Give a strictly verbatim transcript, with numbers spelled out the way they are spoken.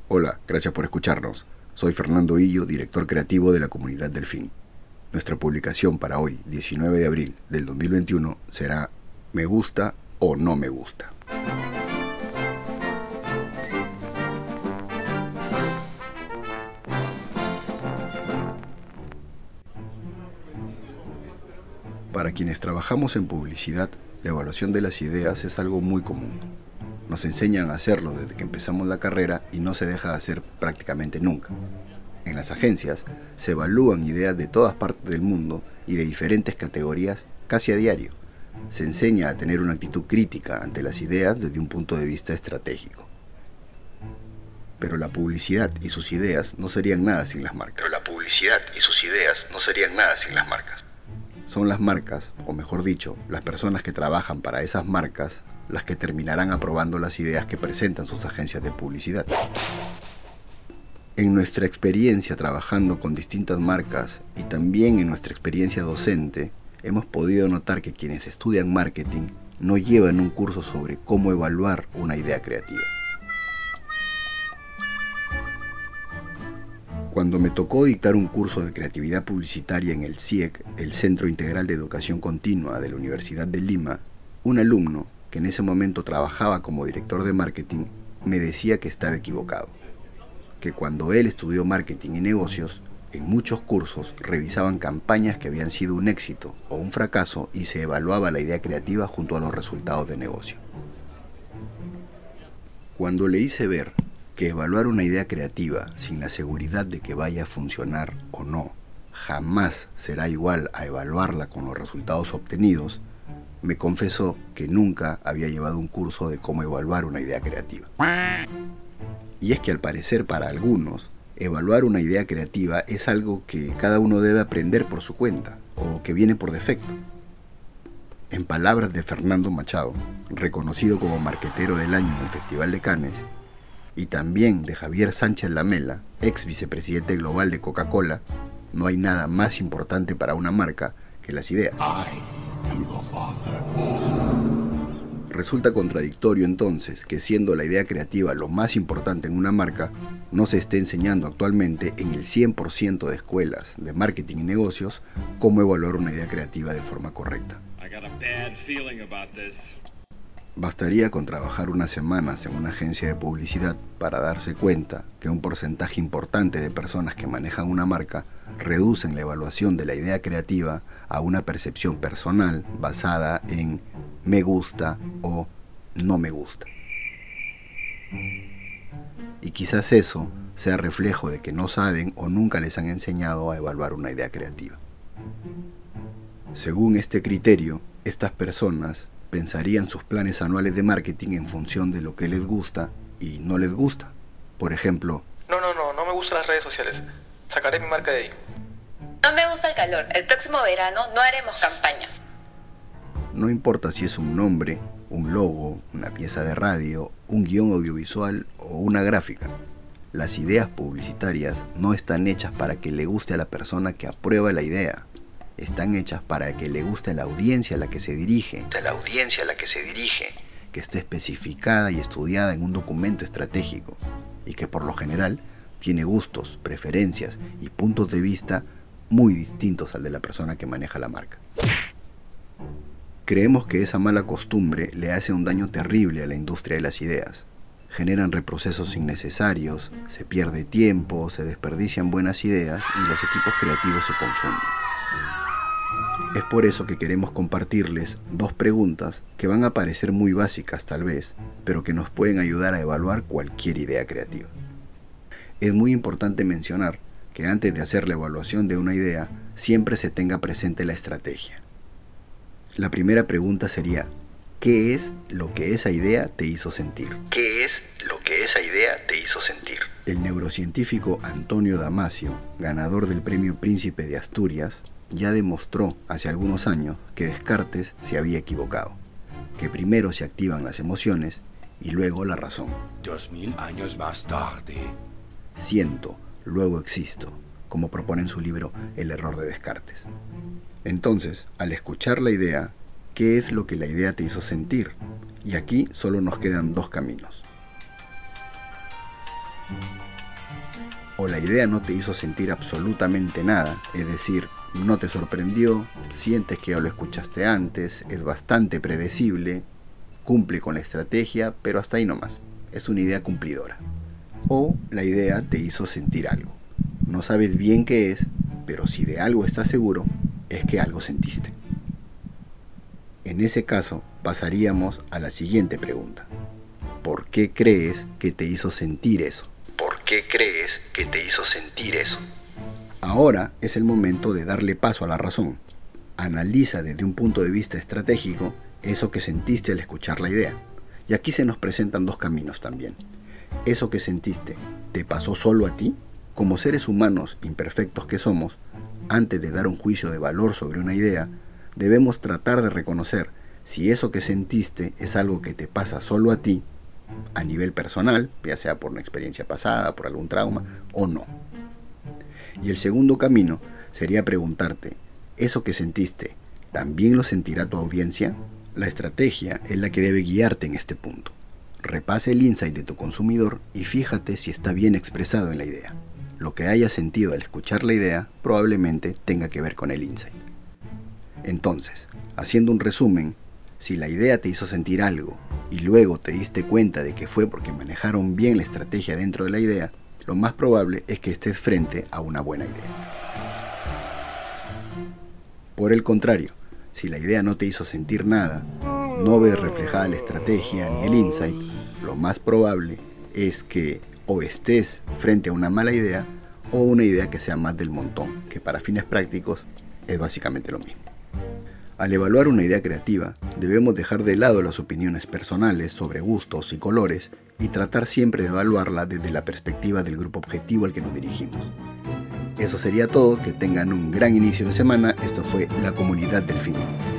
Hola, gracias por escucharnos. Soy Fernando Illo, director creativo de la Comunidad Delfín. Nuestra publicación para hoy, diecinueve de abril del dos mil veintiuno, será Me gusta o no me gusta. Para quienes trabajamos en publicidad, la evaluación de las ideas es algo muy común. Nos enseñan a hacerlo desde que empezamos la carrera y no se deja de hacer prácticamente nunca. En las agencias se evalúan ideas de todas partes del mundo y de diferentes categorías casi a diario. Se enseña a tener una actitud crítica ante las ideas desde un punto de vista estratégico. Pero la publicidad y sus ideas no serían nada sin las marcas. Pero la publicidad y sus ideas no serían nada sin las marcas. Son las marcas, o mejor dicho, las personas que trabajan para esas marcas, las que terminarán aprobando las ideas que presentan sus agencias de publicidad. En nuestra experiencia trabajando con distintas marcas y también en nuestra experiencia docente, hemos podido notar que quienes estudian marketing no llevan un curso sobre cómo evaluar una idea creativa. Cuando me tocó dictar un curso de creatividad publicitaria en el C I E C, el Centro Integral de Educación Continua de la Universidad de Lima, un alumno, que en ese momento trabajaba como director de marketing, me decía que estaba equivocado. Que cuando él estudió marketing y negocios, en muchos cursos revisaban campañas que habían sido un éxito o un fracaso y se evaluaba la idea creativa junto a los resultados de negocio. Cuando le hice ver que evaluar una idea creativa sin la seguridad de que vaya a funcionar o no, jamás será igual a evaluarla con los resultados obtenidos, me confesó que nunca había llevado un curso de cómo evaluar una idea creativa. Y es que al parecer para algunos, evaluar una idea creativa es algo que cada uno debe aprender por su cuenta, o que viene por defecto. En palabras de Fernando Machado, reconocido como marquetero del año en el Festival de Cannes, y también de Javier Sánchez Lamela, ex vicepresidente global de Coca-Cola, no hay nada más importante para una marca que las ideas. Resulta contradictorio entonces que siendo la idea creativa lo más importante en una marca, no se esté enseñando actualmente en el cien por ciento de escuelas de marketing y negocios cómo evaluar una idea creativa de forma correcta. Bastaría con trabajar unas semanas en una agencia de publicidad para darse cuenta que un porcentaje importante de personas que manejan una marca reducen la evaluación de la idea creativa a una percepción personal basada en me gusta o no me gusta. Y quizás eso sea reflejo de que no saben o nunca les han enseñado a evaluar una idea creativa. Según este criterio, estas personas pensarían sus planes anuales de marketing en función de lo que les gusta y no les gusta. Por ejemplo, No, no, no, no me gustan las redes sociales. Sacaré mi marca de ahí. No me gusta el calor. El próximo verano no haremos campaña. No importa si es un nombre, un logo, una pieza de radio, un guión audiovisual o una gráfica. Las ideas publicitarias no están hechas para que le guste a la persona que aprueba la idea. Están hechas para que le guste a la audiencia a la que se dirige, a la audiencia a la que se dirige, que esté especificada y estudiada en un documento estratégico y que por lo general tiene gustos, preferencias y puntos de vista muy distintos al de la persona que maneja la marca. Creemos que esa mala costumbre le hace un daño terrible a la industria de las ideas. Generan reprocesos innecesarios, se pierde tiempo, se desperdician buenas ideas y los equipos creativos se confunden. Es por eso que queremos compartirles dos preguntas que van a parecer muy básicas tal vez, pero que nos pueden ayudar a evaluar cualquier idea creativa. Es muy importante mencionar que antes de hacer la evaluación de una idea, siempre se tenga presente la estrategia. La primera pregunta sería, ¿qué es lo que esa idea te hizo sentir? ¿Qué es lo que esa idea te hizo sentir? El neurocientífico Antonio Damasio, ganador del Premio Príncipe de Asturias, ya demostró hace algunos años que Descartes se había equivocado, que primero se activan las emociones y luego la razón. Dos mil años más tarde. Siento, luego existo, como propone en su libro El error de Descartes. Entonces, al escuchar la idea, ¿qué es lo que la idea te hizo sentir? Y aquí solo nos quedan dos caminos. O la idea no te hizo sentir absolutamente nada, es decir, no te sorprendió, sientes que ya lo escuchaste antes, es bastante predecible, cumple con la estrategia, pero hasta ahí nomás, es una idea cumplidora. O la idea te hizo sentir algo, no sabes bien qué es, pero si de algo estás seguro, es que algo sentiste. En ese caso, pasaríamos a la siguiente pregunta. ¿Por qué crees que te hizo sentir eso? ¿Por qué crees que te hizo sentir eso? Ahora es el momento de darle paso a la razón. Analiza desde un punto de vista estratégico eso que sentiste al escuchar la idea. Y aquí se nos presentan dos caminos también. ¿Eso que sentiste te pasó solo a ti? Como seres humanos imperfectos que somos, antes de dar un juicio de valor sobre una idea, debemos tratar de reconocer si eso que sentiste es algo que te pasa solo a ti, a nivel personal, ya sea por una experiencia pasada, por algún trauma, o no. Y el segundo camino sería preguntarte, ¿eso que sentiste también lo sentirá tu audiencia? La estrategia es la que debe guiarte en este punto. Repasa el insight de tu consumidor y fíjate si está bien expresado en la idea. Lo que hayas sentido al escuchar la idea probablemente tenga que ver con el insight. Entonces, haciendo un resumen, si la idea te hizo sentir algo y luego te diste cuenta de que fue porque manejaron bien la estrategia dentro de la idea, lo más probable es que estés frente a una buena idea. Por el contrario, si la idea no te hizo sentir nada, no ves reflejada la estrategia ni el insight, lo más probable es que o estés frente a una mala idea o una idea que sea más del montón, que para fines prácticos es básicamente lo mismo. Al evaluar una idea creativa, debemos dejar de lado las opiniones personales sobre gustos y colores y tratar siempre de evaluarla desde la perspectiva del grupo objetivo al que nos dirigimos. Eso sería todo, que tengan un gran inicio de semana. Esto fue La Comunidad Delfín.